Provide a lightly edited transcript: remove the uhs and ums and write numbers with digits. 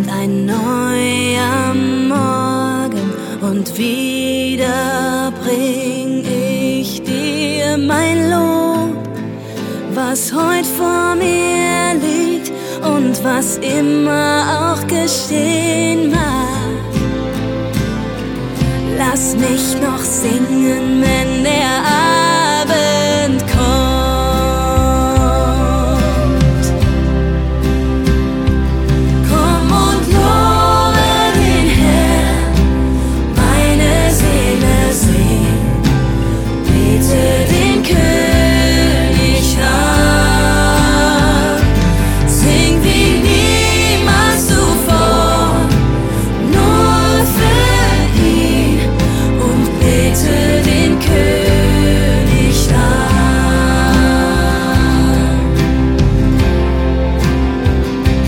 ein neuer Morgen und wieder bring ich dir mein Lob, was heut vor mir liegt und was immer auch geschehen mag. Lass mich noch singen, wenn der